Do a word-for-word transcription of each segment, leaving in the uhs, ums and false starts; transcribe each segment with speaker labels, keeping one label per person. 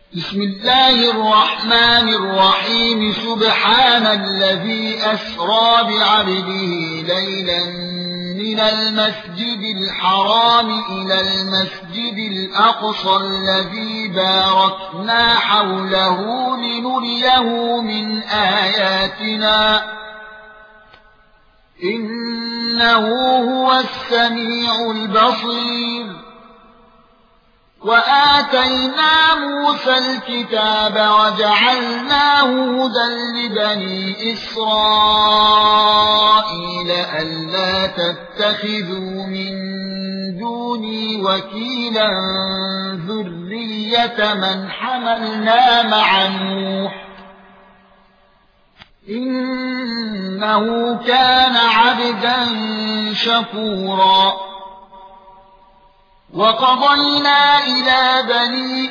Speaker 1: بسم الله الرحمن الرحيم سبحان الذي أسرى بعبده ليلا من المسجد الحرام إلى المسجد الأقصى الذي باركنا حوله لنريه من آياتنا إنه هو السميع البصير. وآتينا موسى الكتاب وجعلناه هدى لبني إسرائيل ألا تتخذوا من دوني وكيلا ذرية من حملنا مع نوح إنه كان عبدا شكورا. وقضينا إلى بني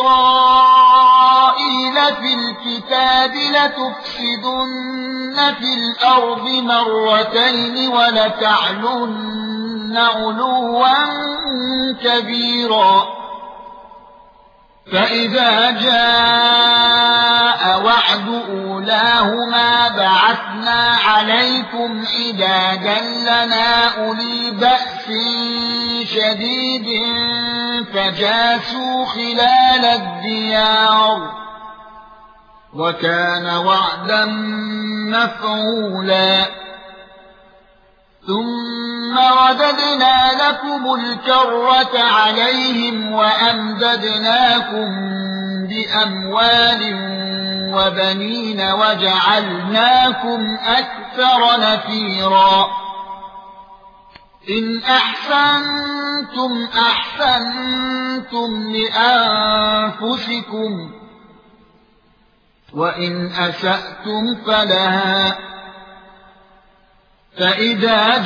Speaker 1: إسرائيل في الكتاب لتفسدن في الأرض مرتين ولتعلن علوا كبيرا. فإذا جاء وعد أولاهما بعثنا عليكم عبادا لنا أولي بأس شديد فجاسوا خلال الديار وكان وعدا مفعولا. ثم رددنا لكم الكرة عليهم وأمددناكم بأموال وبنين وجعلناكم أكثر نفيرا. إن أحسنتم أحسنتم لأنفسكم وإن أسأتم فلها. فإذا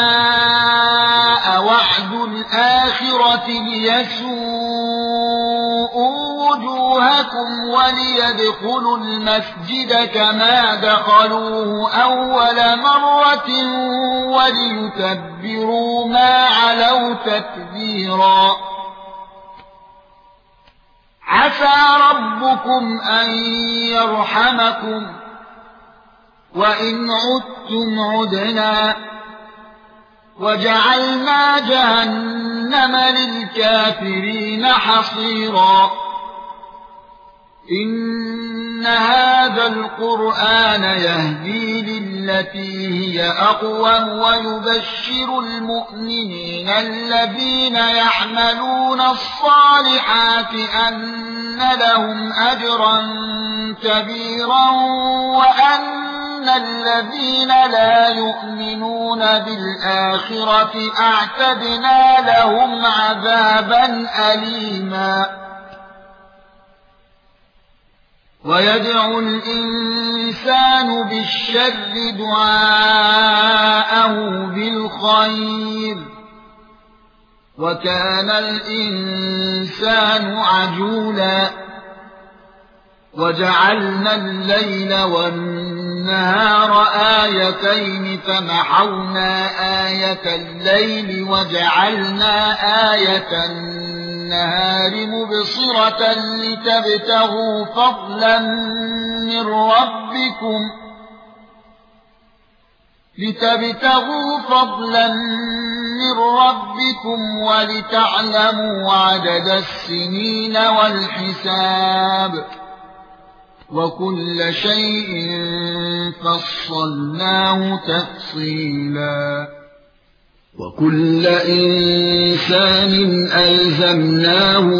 Speaker 1: جاء وعد الآخرة ليسوءوا وجوهكم وليدخلوا المسجد كما دخلوه أول مرة وليتبروا ما علوا تتبيرا. عسى ربكم أن يرحمكم وإن عدتم عدنا وجعلنا جهنم للكافرين حصيرا. إن هذا القرآن يهدي للتي هي أقوم ويبشر المؤمنين الذين يعملون الصالحات أن لهم أجرا كبيرا وأن الذين لا يؤمنون بالآخرة أعتدنا لهم عذابا أليما. ويدعو الإنسان بالشر دعاءه بالخير وكان الإنسان عجولا. وجعلنا الليل والنهار آيتين فمحونا آية الليل وجعلنا آية النهار مبصرة لتبتغوا فضلا من ربكم لتبتغوا فضلا من ربكم ولتعلموا عدد السنين والحساب وكل شيء فصلناه تفصيلا. وكل إنسان ألزمناه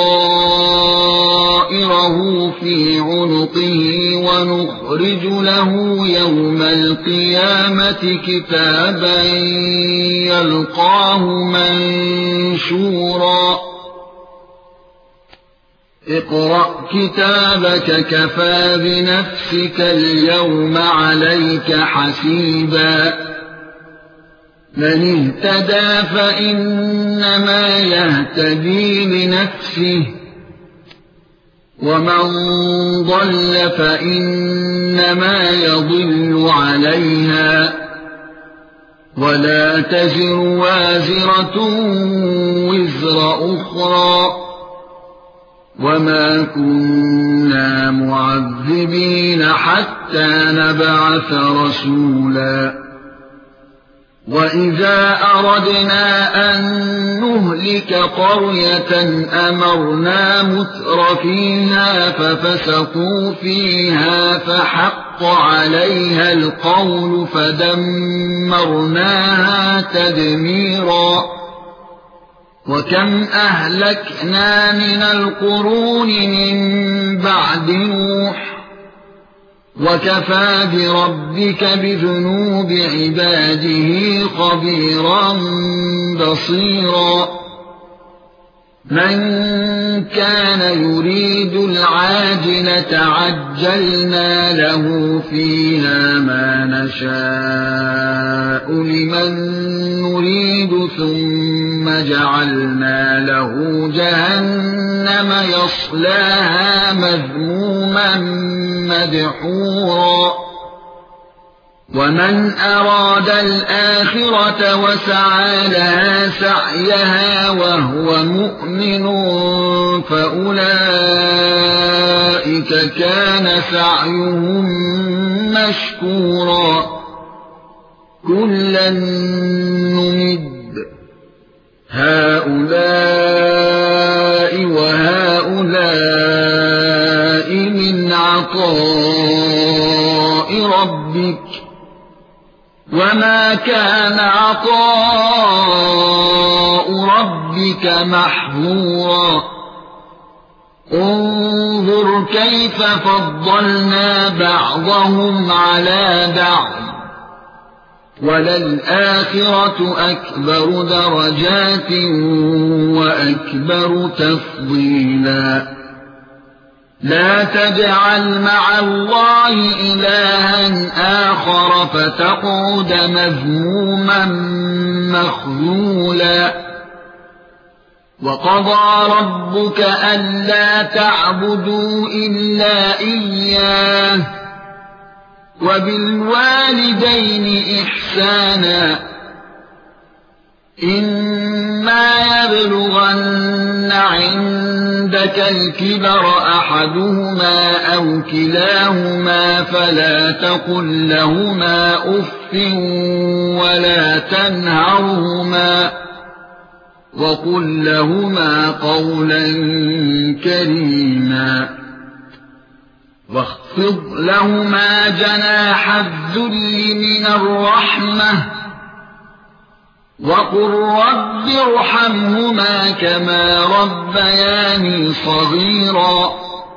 Speaker 1: طائره في عنقه ونخرج له يوم القيامة كتابا يلقاه منشورا. اقرأ كتابك كفى بنفسك اليوم عليك حسيبا. من اهتدى فإنما يهتدي لنفسه ومن ضل فإنما يضل عليها ولا تزر وازرة وزر أخرى وما كنا معذبين حتى نبعث رسولا وإذا أردنا أن نهلك قرية أمرنا متر فيها ففسقوا فيها فحق عليها القول فدمرناها تدميرا وكم أهلكنا من القرون من بعد نوح وكفى بربك بذنوب عباده خبيرا بصيرا من كان يريد العاجلة عجلنا له فيها ما نشاء لمن نريد ثم جعلنا له جهنم يصلاها مذموما مدحورا ومن أراد الآخرة وسعى لها سعيها وهو مؤمن فأولئك كان سعيهم مشكورا كلا نمد هؤلاء وهؤلاء من عطاء ربك وما كان عطاء ربك محظورا انظر كيف فضلنا بعضهم على بعض وللآخرة أكبر درجات وأكبر تفضيلا لا تجعل مع الله إلها آخر فتقعد مذموما مخذولا وقضى ربك ألا تعبدوا إلا إياه وبالوالدين إحسانا إما يبلغن عندك الكبر أحدهما أو كلاهما فلا تقل لهما أف ولا تنهرهما وقل لهما قولا كريما واخفض لهما جناح الذل من الرحمة وقل رب ارحمهما كما ربياني صغيرا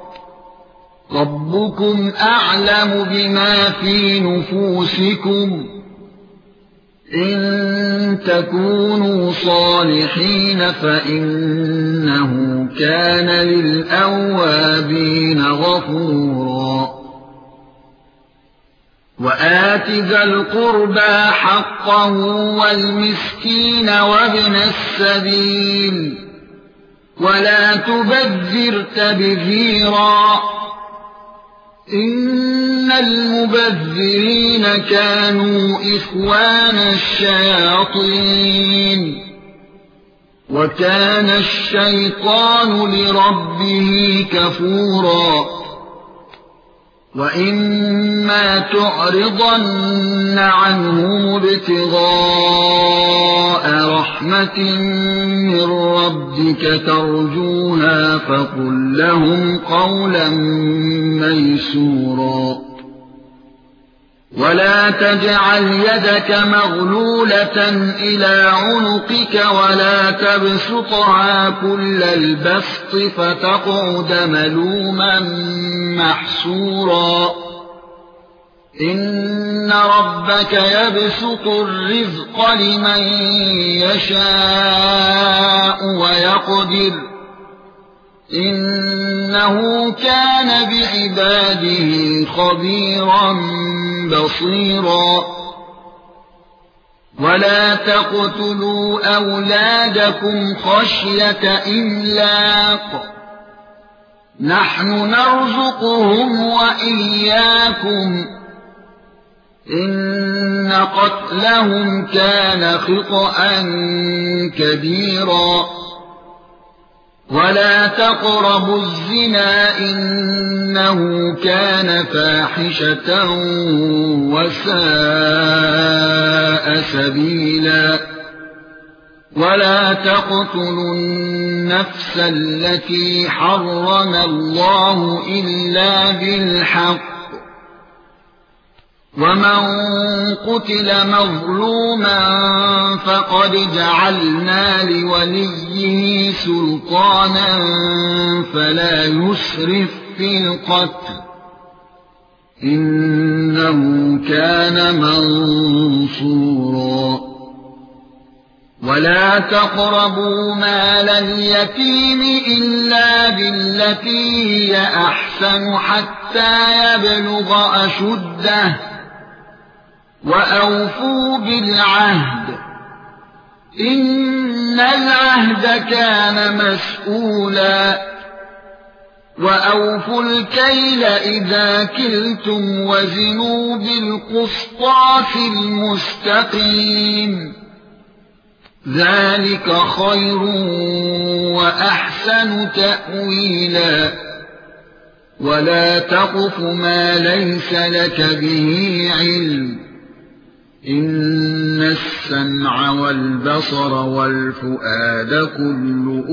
Speaker 1: ربكم أعلم بما في نفوسكم إن تكونوا صالحين فإنه كان للأوابين غفورا وآت ذا القربى حقه والمسكين وابن السبيل ولا تبذر تبذيرا إن المبذرين كانوا إخوان الشياطين وكان الشيطان لربه كفورا وإما تعرضن عنهم ابتغاء رحمة من ربك ترجوها فقل لهم قولا ميسورا ولا تجعل يدك مغلولة إلى عنقك ولا تبسطها كل البسط فتقعد ملوما محسورا إن ربك يبسط الرزق لمن يشاء ويقدر إنه كان بعباده خبيرا بصيرا ولا تقتلوا أولادكم خشية إملاق نحن نرزقهم وإياكم إن قتلهم كان خطأ كبيرا ولا تقربوا الزنا إنه كان فاحشة وساء سبيلا ولا تقتلوا النفس التي حرم الله إلا بالحق ومن قتل مظلوما فقد جعلنا لوليه سلطانا فلا يسرف في القتل إنه كان منصورا ولا تقربوا مال اليتيم إلا بالتي هي أحسن حتى يبلغ أشده وأوفوا بالعهد إن العهد كان مسؤولا وأوفوا الكيل إذا كلتم وزنوا بالقسطاس المستقيم ذلك خير وأحسن تأويلا ولا تقف ما ليس لك به علم إن السمع والبصر والفؤاد كل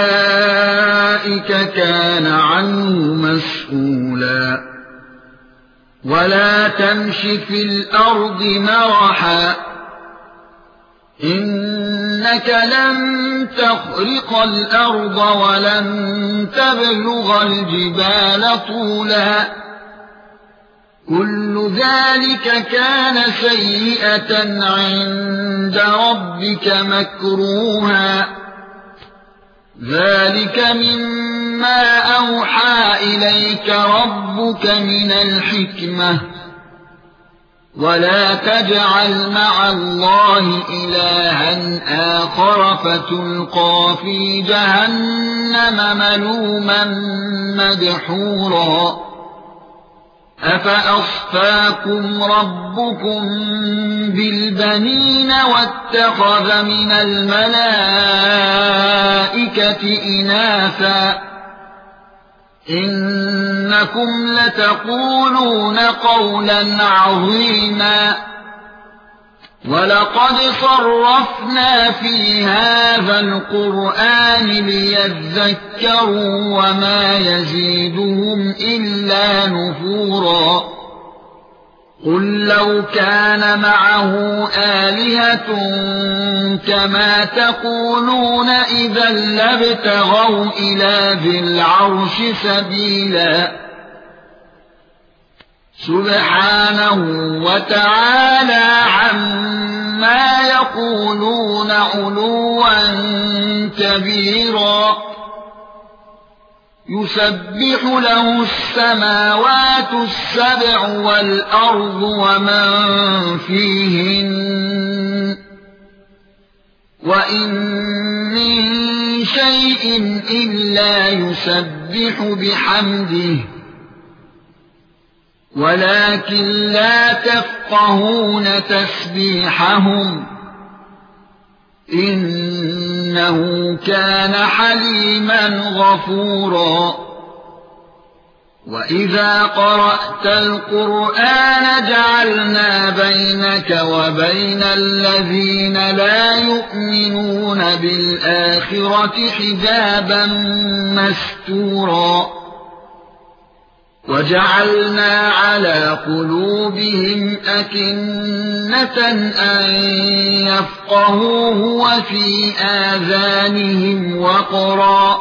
Speaker 1: أولئك كان عنه مسؤولا ولا تمش في الأرض مرحا إنك لن تخرق الأرض ولن تبلغ الجبال طولا كل ذلك كان سيئة عند ربك مكروها ذلك مما أوحى إليك ربك من الحكمة ولا تجعل مع الله إلها آخر فتلقى في جهنم ملوما مدحورا أفأصفاكم ربكم بالبنين واتخذ من الملائكة إناثا إنكم لتقولون قولا عظيما ولقد صرفنا في هذا القرآن ليذكروا وما يزيدهم إلا نفورا قل لو كان معه آلهة كما تقولون إذا لابتغوا إلى ذي العرش سبيلا سبحانه وتعالى عما يقولون علوا كبيرا يسبح له السماوات السبع والأرض ومن فيهن وإن من شيء إلا يسبح بحمده ولكن لا تفقهون تسبيحهم إنه كان حليما غفورا وإذا قرأت القرآن جعلنا بينك وبين الذين لا يؤمنون بالآخرة حجابا مستورا وجعلنا على قلوبهم أكنة أن يفقهوه وفي آذانهم وقرا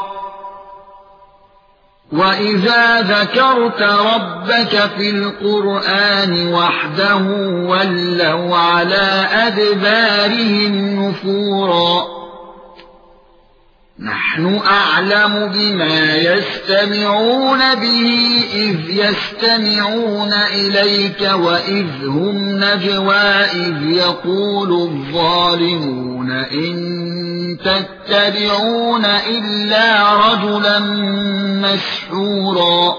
Speaker 1: وإذا ذكرت ربك في القرآن وحده ولوا على أدبارهم نفورا نحن أعلم بما يستمعون به إذ يستمعون إليك وإذ هم نجوى إذ يقول الظالمون إن تتبعون إلا رجلا مسحورا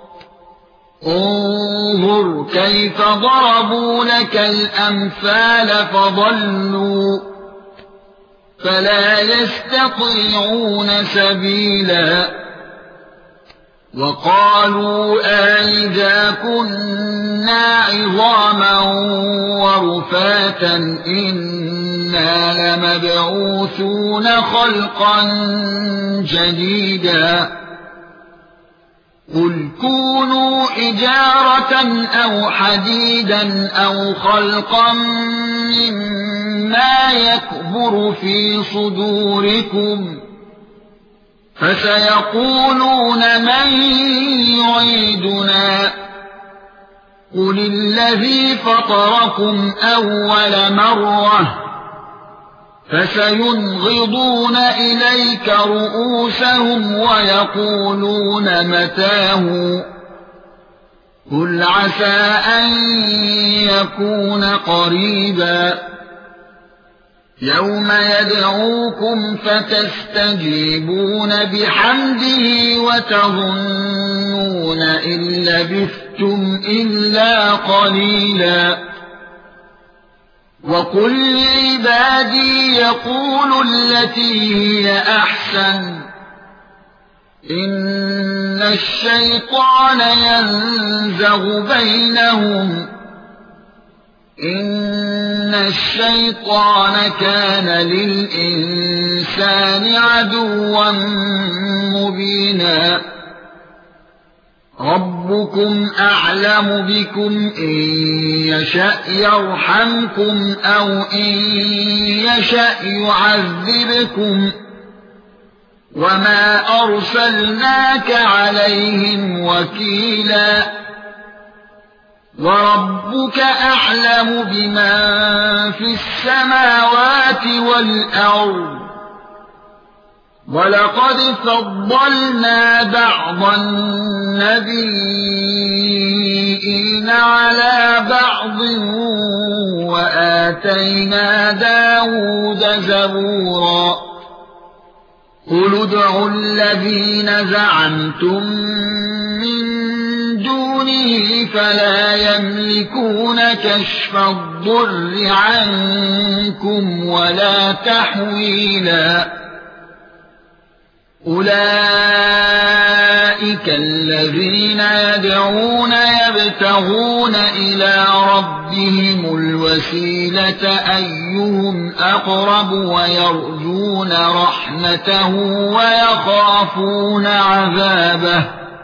Speaker 1: انظر كيف ضربوا لك الأمثال فضلوا فلا يستطيعون سبيلا وقالوا أَإِذَا كُنَّا عِظَامًا وَرُفَاتًا إِنَّا لَمَبْعُوثُونَ خَلْقًا جَدِيدًا قُلْ كُونُوا حِجَارَةً أَوْ حَدِيدًا أَوْ خَلْقًا مِّمَّا يَكْبُرُ فِي صُدُورِكُمْ فَسَيَقُولُونَ مَن يُعِيدُنَا قُلِ الَّذِي فَطَرَكُمْ أَوَّلَ مَرَّةٍ فَسَيُنْغِضُونَ إِلَيْكَ رُءُوسَهُمْ وَيَقُولُونَ مَتَىٰ هُوَ قُلْ عَسَىٰ أَن يَكُونَ قَرِيبًا يَوْمَ يَدْعُوكُمْ فَتَسْتَجِيبُونَ بِحَمْدِهِ وَتَظُنُّونَ إِن لَّبِثْتُمْ إِلَّا قَلِيلًا وَقُل لِّعِبَادِي يَقُولُوا الَّتِي هِيَ أَحْسَنُ إِنَّ الشَّيْطَانَ يَنزَغُ بَيْنَهُمْ إِنَّ الشَّيْطَانَ كَانَ لِلْإِنسَانِ عَدُوًّا مُّبِينًا رَبُّكُمْ أَعْلَمُ بِكُمْ إِن يَشَأْ يَرْحَمْكُمْ أَوْ إِن يَشَأْ يُعَذِّبْكُمْ وَمَا أَرْسَلْنَاكَ عَلَيْهِمْ وَكِيلًا وَرَبُّكَ أَعْلَمُ بِمَن فِي السَّمَاوَاتِ وَالْأَرْضِ وَلَقَدْ فَضَّلْنَا بَعْضَ النَّبِيِّينَ عَلَى بَعْضٍ وَآتَيْنَا دَاوُودَ زَبُورًا قُلِ ادْعُوا الَّذِينَ زَعَمْتُم مِّن دُونِهِ فَلَا يَمْلِكُونَ كَشْفَ الضُّرِّ عَنكُمْ وَلَا تَحْوِيلًا أُولَئِكَ الَّذِينَ يَدْعُونَ يَبْتَغُونَ إِلَى رَبِّهِمُ الْوَسِيلَةَ أَيُّهُمْ أَقْرَبُ وَيَرْجُونَ رَحْمَتَهُ وَيَخَافُونَ عَذَابَهُ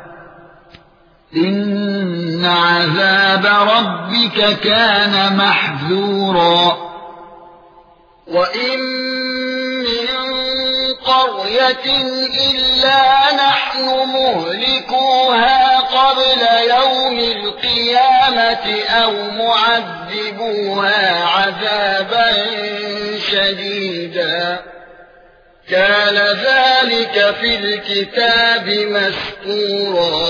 Speaker 1: إِنَّ عَذَابَ رَبِّكَ كَانَ مَحْذُورًا وَإِن مِّن قَرْيَةٍ إِلَّا نَحْنُ مُهْلِكُوهَا قَبْلَ يَوْمِ الْقِيَامَةِ أَوْ مُعَذِّبُوهَا عَذَابًا شَدِيدًا كَانَ ذَلِكَ فِي الْكِتَابِ مَسْطُورًا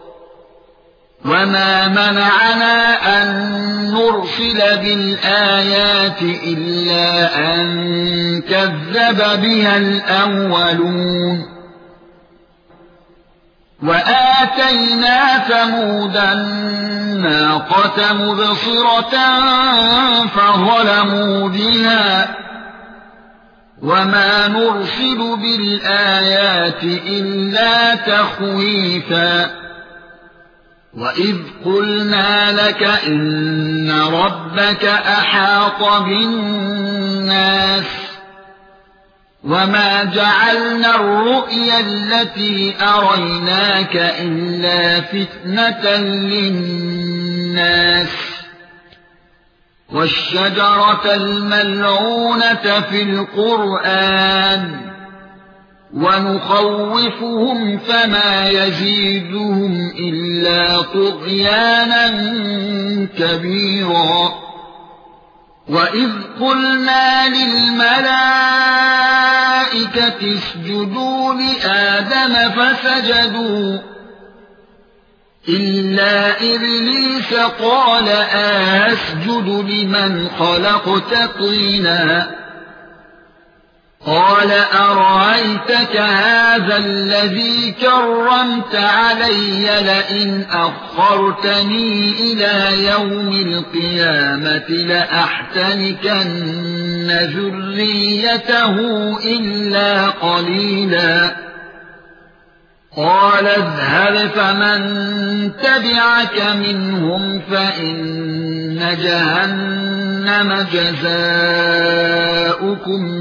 Speaker 1: وَمَا مَنَعَنَا أَن نُّرْسِلَ بِالْآيَاتِ إِلَّا أَن كَذَّبَ بِهَا الْأَوَّلُونَ وَآتَيْنَا ثَمُودَ النَّاقَةَ مُبْصِرَةً فَظَلَمُوا بِهَا وَمَا نُرْسِلُ بِالْآيَاتِ إِلَّا تَخْوِيفًا وَإِذْ قُلْنَا لَكَ إِنَّ رَبَّكَ أَحَاطَ بِالنَّاسِ وَمَا جَعَلْنَا الرُّؤْيَا الَّتِي أَرَيْنَاكَ إِلَّا فِتْنَةً لِلنَّاسِ وَالشَّجَرَةَ الْمَلْعُونَةَ فِي الْقُرْآنِ وَنُخَوِّفُهُمْ فَمَا يَزِيدُهُمْ إِلَّا طُغْيَانًا كَبِيرًا وَإِذْ قُلْنَا لِلْمَلَائِكَةِ اسْجُدُوا لِآدَمَ فَسَجَدُوا إِلَّا إِبْلِيسَ قَالَ أَسْجُدُ لِمَنْ خَلَقْتَ طِينًا قال أرأيتك هذا الذي كرمت علي لئن أخرتني إلى يوم القيامة لأحتنكن ذريته إلا قليلا قال اذهب فمن تبعك منهم فإن جهنم جزاؤكم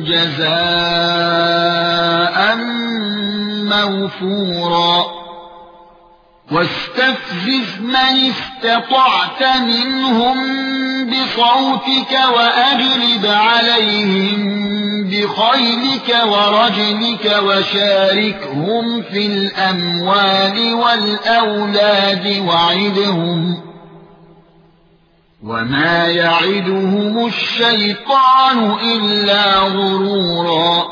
Speaker 1: جزاء موفورا واستفزز من استطعت منهم بصوتك وأجلب عليهم بخيلك ورجلك وشاركهم في الأموال والأولاد وعدهم وما يعدهم الشيطان إلا غرورا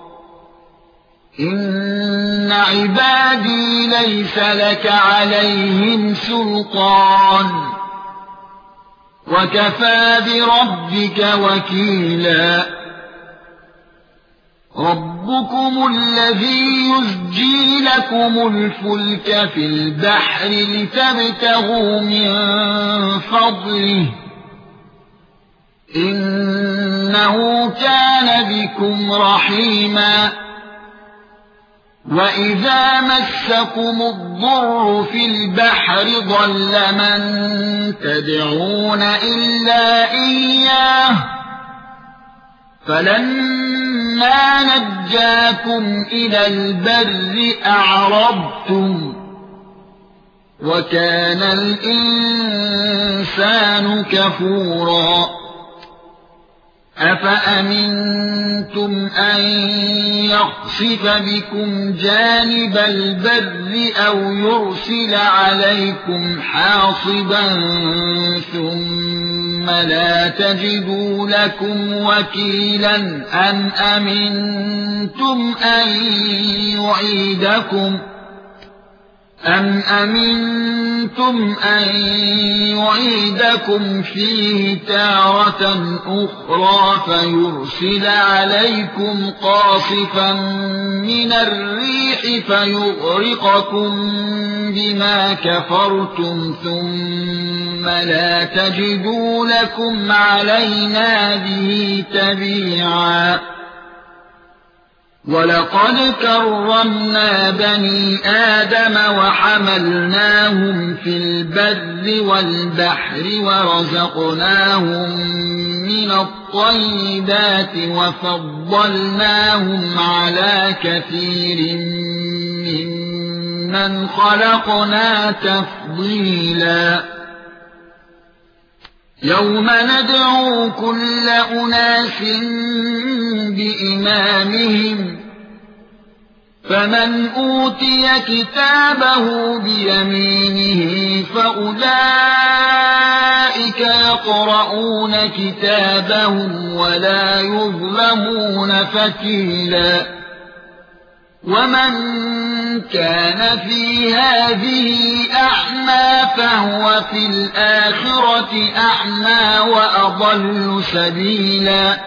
Speaker 1: إن عبادي ليس لك عليهم سلطان وكفى بربك وكيلا ربكم الذي يزجي لكم الفلك في البحر لتبتغوا من فضله إنه كان بكم رحيما وَإِذَا مَسَّكُمُ الضُّرُّ فِي الْبَحْرِ ضَلَّ مَن تَدْعُونَ إِلَّا إِيَّاهُ فَلَمَّا نَجَّاكُمْ إِلَى الْبَرِّ أَعْرَضْتُمْ وَكَانَ الْإِنسَانُ كَفُورًا أَفَأَمِنْتُمْ أَنْ يَخْسِفَ بِكُمْ جَانِبَ الْبَرِّ أَوْ يُرْسِلَ عَلَيْكُمْ حَاصِبًا ثُمَّ لَا تَجِدُوا لَكُمْ وَكِيلًا أَمْ أَمِنْتُمْ أَنْ يُعِيدَكُمْ أَمْ أَمِنْتُمْ أَنْ يُعِيدَكُمْ فِيهِ تَارَةً أُخْرَى فَيُرْسِلَ عَلَيْكُمْ قَاصِفًا مِنَ الرِّيحِ فَيُغْرِقَكُم بِمَا كَفَرْتُمْ ثُمَّ لَا تَجِدُوا لَكُمْ عَلَيْنَا بِهِ تَبِيعًا وَلَقَدْ كَرَّمْنَا بَنِي آدَمَ وَحَمَلْنَاهُمْ فِي الْبَرِّ وَالْبَحْرِ وَرَزَقْنَاهُمْ مِنَ الطَّيِّبَاتِ وَفَضَّلْنَاهُمْ عَلَى كَثِيرٍ مِّمَّنْ خَلَقْنَا تَفْضِيلًا يَوْمَ نَدْعُو كُلَّ أُنَاسٍ بِإِمَامِهِمْ فَمَنْ أُوتِيَ كِتَابَهُ بِيَمِينِهِ فَأُولَئِكَ يَقْرَؤُونَ كِتَابَهُمْ وَلَا يُظْلَمُونَ فَتِيلًا وَمَنْ كَانَ فِي هَذِهِ أَعْمَى فَهُوَ فِي الْآخِرَةِ أَعْمَى وَأَضَلُّ سَبِيلًا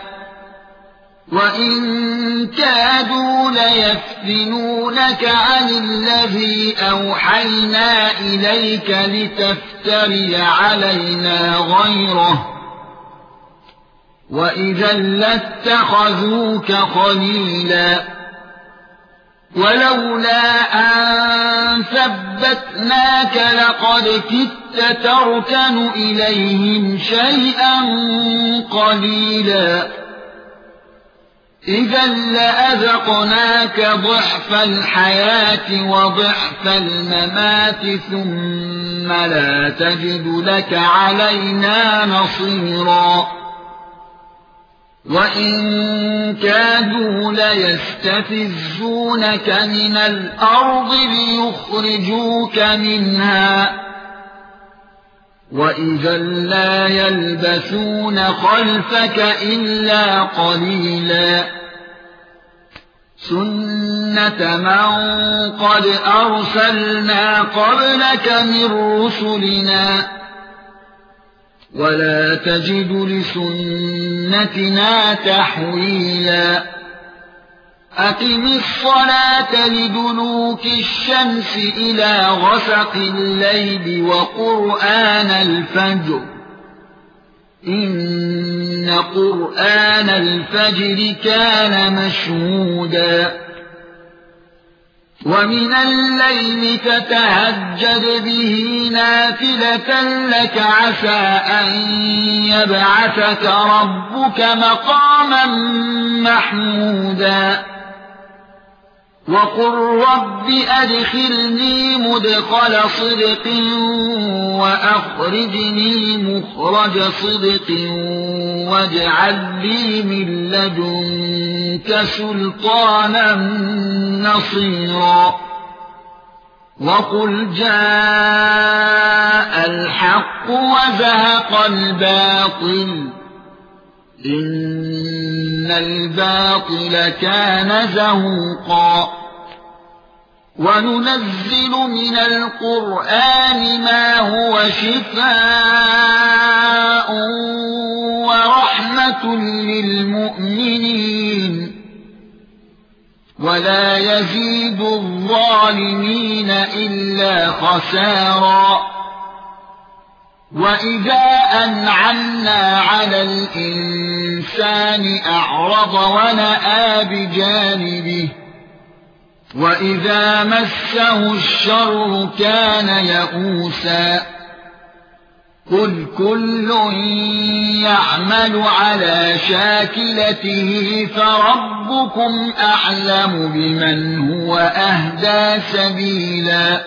Speaker 1: وَإِن كَادُوا لَيَفْتِنُونَكَ عَنِ الَّذِي أَوْحَيْنَا إِلَيْكَ لِتَفْتَرِيَ عَلَيْنَا غَيْرَهُ وَإِذًا لَّاتَّخَذُوكَ خَلِيلًا وَلَوْلَا أَن ثَبَّتْنَاكَ لَقَدْ كِدتَّ تَرْكَنُ إِلَيْهِمْ شَيْئًا قَلِيلًا إِذًا لَّأَذَقْنَاكَ ضِعْفَ الْحَيَاةِ وَضِعْفَ الْمَمَاتِ ثُمَّ لَا تَجِدُ لَكَ عَلَيْنَا نَصِيرًا وَإِن كَادُوا لَيَسْتَفِزُّونَكَ مِنَ الْأَرْضِ لِيُخْرِجُوكَ مِنْهَا وَإِذًا لَّا يَلْبَثُونَ خَلْفَكَ إِلَّا قَلِيلًا سُنَّةَ مَن قَدْ أَرْسَلْنَا قَبْلَكَ مِن رُّسُلِنَا وَلَا تَجِدُ لِسُنَّتِنَا تَحْوِيلًا أقم الصلاة لدلوك الشمس إلى غسق الليل وقرآن الفجر إن قرآن الفجر كان مشهودا ومن الليل فتهجد به نافلة لك عسى أن يبعثك ربك مقاما محمودا وقل رب أدخلني مدخل صدق وأخرجني مخرج صدق واجعل لي من لدنك سلطانا نصيرا وقل جاء الحق وزهق الباطل إن الباطل كان زهوقا وننزل من القرآن ما هو شفاء ورحمة للمؤمنين ولا يزيد الظالمين إلا خسارا وَإِذَا أَنْعَمْنَا عَلَى الْإِنسَانِ أَعْرَضَ وَنَأَىٰ بِجَانِبِهِ وَإِذَا مَسَّهُ الشَّرُّ كَانَ يَئُوسًا قُلْ كُلٌّ يَعْمَلُ عَلَى شَاكِلَتِهِ فَرَبُّكُمْ أَعْلَمُ بِمَنْ هُوَ أَهْدَىٰ سَبِيلًا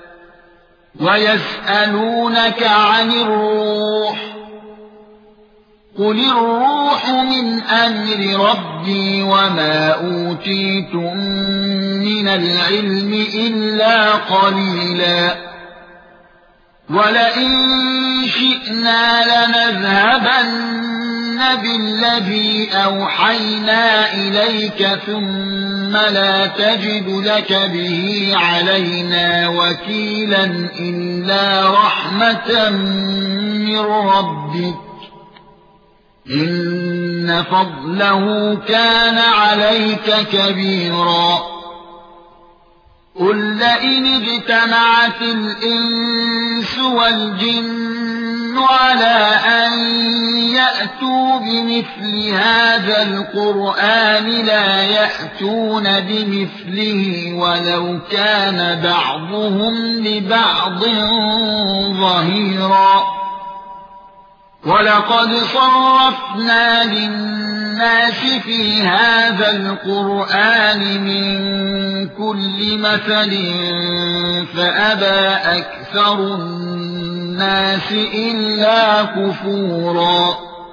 Speaker 1: وَيَسْأَلُونَكَ عَنِ الرُّوحِ قُلِ الرُّوحُ مِنْ أَمْرِ رَبِّي وَمَا أُوتِيتُم مِّنَ الْعِلْمِ إِلَّا قَلِيلًا وَلَئِن شِئْنَا لَنَذْهَبَنَّ بِالَّذِي أَوْحَيْنَا إِلَيْكَ ثُمَّ لَا تَجِدُ لَكَ بِهِ عَلَيْنَا وَكِيلًا إِلَّا رَحْمَةً مِّن رَّبِّكَ إِنَّ فَضْلَهُ كَانَ عَلَيْكَ كَبِيرًا قُل لَّئِنِ اجْتَمَعَتِ الْإِنسُ وَالْجِنُّ عَلَىٰ أَن يَأْتُوا بِمِثْلِ هَٰذَا الْقُرْآنِ لَا يَأْتُونَ بِمِثْلِهِ وَلَوْ كَانَ بَعْضُهُمْ لِبَعْضٍ ظَهِيرًا وَلَقَدْ صَرَّفْنَا لِلنَّاسِ فِي هَذَا الْقُرْآنِ مِنْ كُلِّ مَثَلٍ فَأَبَى أَكْثَرُ النَّاسِ إِلَّا كُفُورًا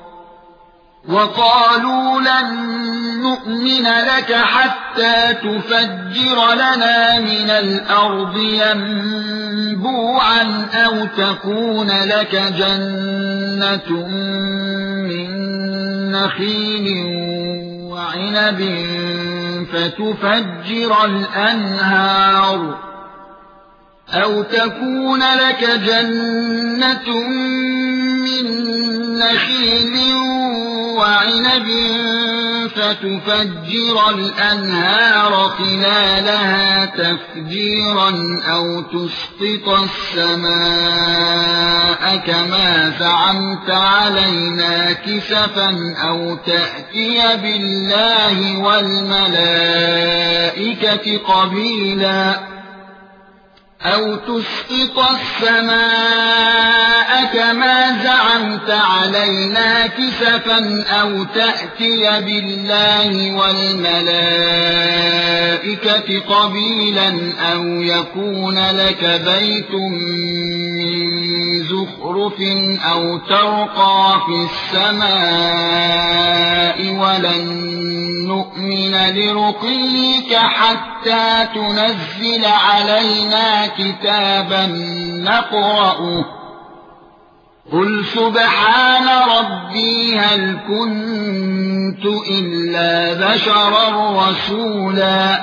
Speaker 1: وَقَالُوا لَن نُّؤْمِنَ لَكَ حَتَّى تُفَجِّرَ لَنَا مِنَ الْأَرْضِ يَنبُوعًا أَوْ تَكُونَ لَكَ جَنَّةٌ مِّن نَّخِيلٍ وَعِنَبٍ فَتُفَجِّرَ الْأَنْهَارَ أَوْ تَكُونَ لَكَ جَنَّةٌ مِّن نَّخِيلٍ وَعِنَبٍ فَتُفَجِّرَ الْأَنْهَارَ خِلَالَهَا تَفْجِيرًا أَوْ تُسْقِطَ السَّمَاءَ كَمَا زَعَمْتَ عَلَيْنَا كِسَفًا أَوْ تَأْتِيَ بِاللَّهِ وَالْمَلَائِكَةِ قَبِيلًا أَوْ تُسْقِطَ السَّمَاءَ كَمَا زَعَمْتَ عَلَيْنَا كِسَفًا أَوْ تَأْتِيَ بِاللَّهِ وَالْمَلَائِكَةِ قَبِيلًا أَوْ يَكُونَ لَكَ بَيْتٌ مِّن زُخْرُفٍ أَوْ تَرْقَىٰ فِي السَّمَاءِ وَلَن نُّؤْمِنَ لِرُقِيِّكَ حَتَّىٰ تُنَزِّلَ عَلَيْنَا كِتَابًا نَّقْرَؤُهُ قُلْ سُبْحَانَ رَبِّي هَلْ كُنتُ إِلَّا بَشَرًا رَّسُولًا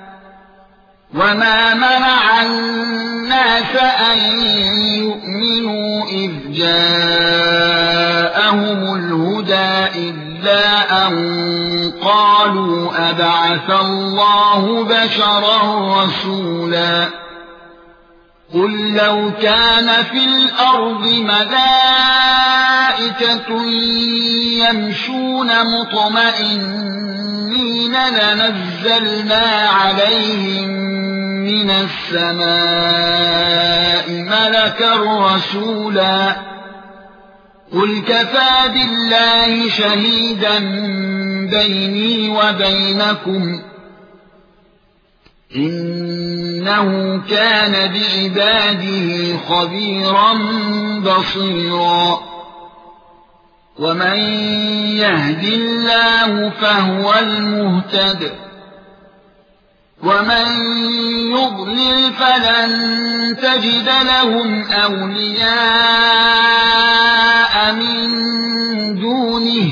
Speaker 1: وَمَا مَنَعَ النَّاسَ أَن يُؤْمِنُوا إِذْ جَاءَهُمُ الْهُدَىٰ إِلَّا إلا أن قالوا أبعث الله بشرا رسولا قل لو كان في الأرض ملائكة يمشون مطمئنين لنزلنا عليهم من السماء ملكا رسولا قل كفى بالله شهيدا بيني وبينكم إنه كان بعباده خبيرا بصيرا ومن يهد الله فهو المهتد ومن يضلل فلن تجد لهم أولياء من دونه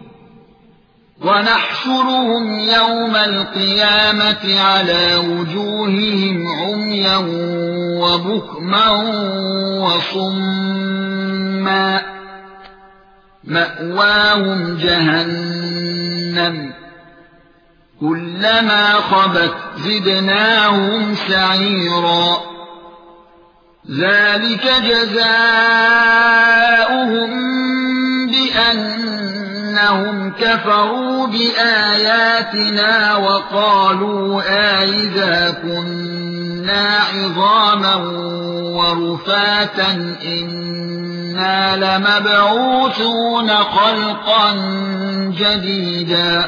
Speaker 1: ونحشرهم يوم القيامة على وجوههم عميا وبكما وصما مأواهم جهنم كلما خبت زدناهم سعيرا ذلك جزاؤهم بأنهم كفروا بآياتنا وقالوا أئذا كنا عظاما ورفاتا إنا لمبعوثون خلقا جديدا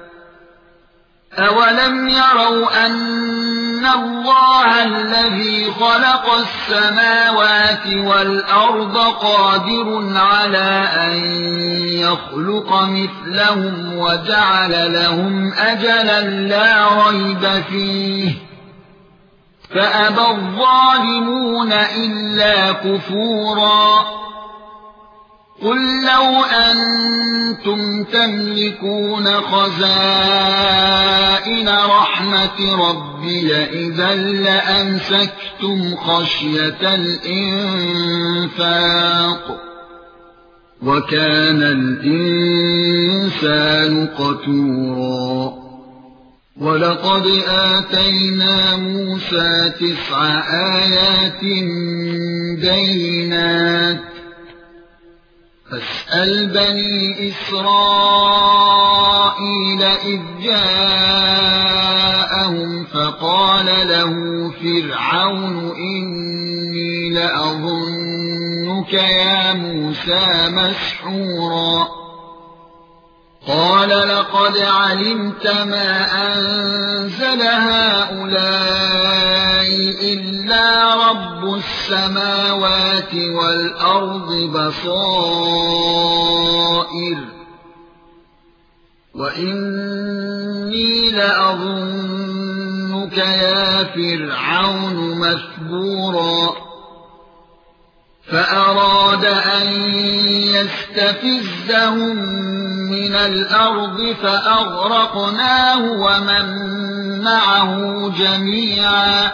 Speaker 1: أولم يروا أن الله الذي خلق السماوات والأرض قادر على أن يخلق مثلهم وجعل لهم أجلا لا ريب فيه فأبى الظالمون إلا كفورا قل لو أنتم تملكون خزائن رحمة ربي إذا لأمسكتم خشية الإنفاق وكان الإنسان قتورا ولقد آتينا موسى تسع آيات بينات فاسأل بني إسرائيل إذ جاءهم فقال له فرعون إني لأظنك يا موسى مسحورا قال لقد علمت ما أنزل هؤلاء إلا رب السماوات والأرض بصائر وإني لأظنك يا فرعون مثبورا فأراد أن يستفزهم من الأرض فأغرقناه ومن معه جميعا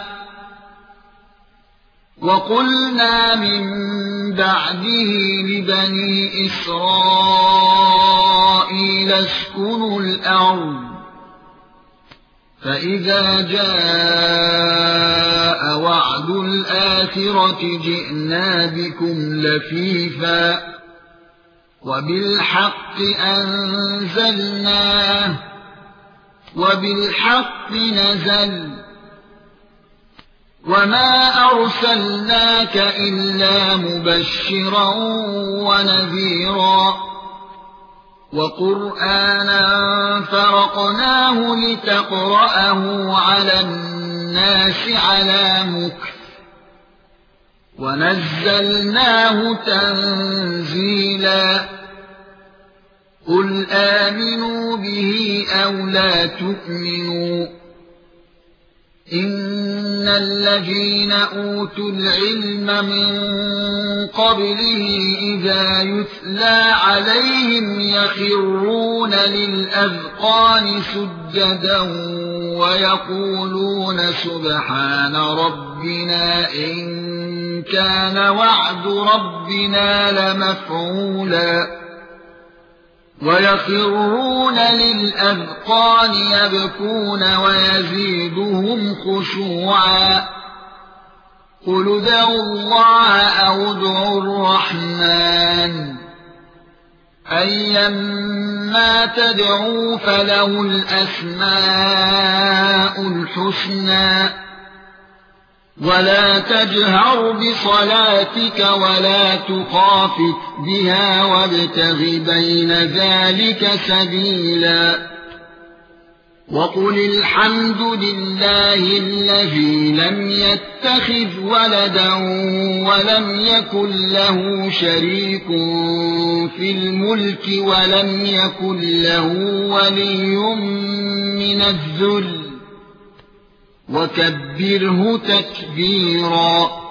Speaker 1: وقلنا من بعده لبني إسرائيل اسكنوا الأرض فإذا جاء وعد الآخرة جئنا بكم لفيفا وبالحق أنزلناه وبالحق نزل وما أرسلناك إلا مبشرا ونذيرا وقرآنا فرقناه لتقرأه على الناس على مكث ونزلناه تنزيلا قل آمنوا به أو لا تؤمنوا إن الذين أوتوا العلم من قبله إذا يتلى عليهم يخرون للأذقان سجدا ويقولون سبحان ربنا إن كان وعد ربنا لمفعولا ويخرون للأذقان يبكون ويزيدهم خشوعا قل ادعوا الله أو ادعوا الرحمن أيما تدعوا فله الأسماء الحسنى ولا تجهر بصلاتك ولا تخافت بها وابتغ بين ذلك سبيلا وقل الحمد لله الذي لم يتخذ ولدا ولم يكن له شريك في الملك ولم يكن له ولي من الذل وكبره تكبيرا